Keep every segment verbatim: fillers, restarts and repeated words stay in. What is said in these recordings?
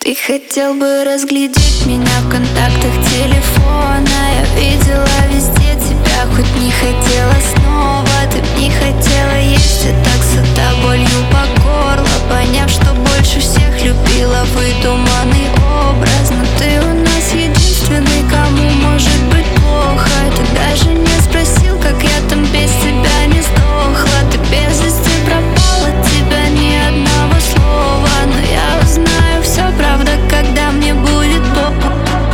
Ты хотел бы разглядеть меня в контактах телефона. Я видела везде тебя, хоть не хотела снова. Ты б не хотела есть, и так сыта болью по горло, поняв, что больше всех любила выдуманный образ. Но ты у нас единственный, кому может быть плохо. Ты даже не спросил, как я там без тебя не сдохла. Ты без вести пропала, от тебя ни одного слова. Но я узнаю все, правда, когда мне будет больно.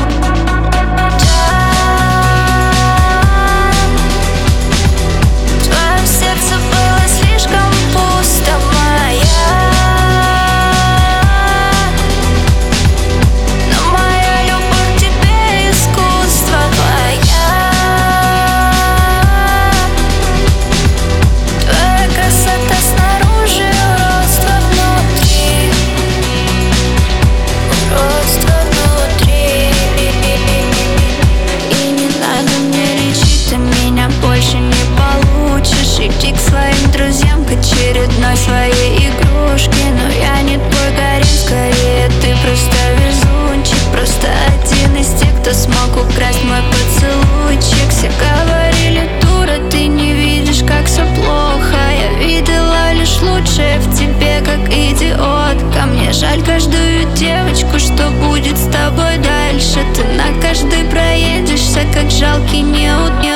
Иди к своим друзьям, к очередной своей игрушке. Но я не твой гарем, скорее ты просто везунчик. Просто один из тех, кто смог украсть мой поцелуйчик. Все говорили: дура, ты не видишь, как все плохо. Я видела лишь лучшее в тебе, как идиотка. Мне жаль каждую девочку, что будет с тобой дальше. Ты на каждой проедешься, как жалкий неудачник.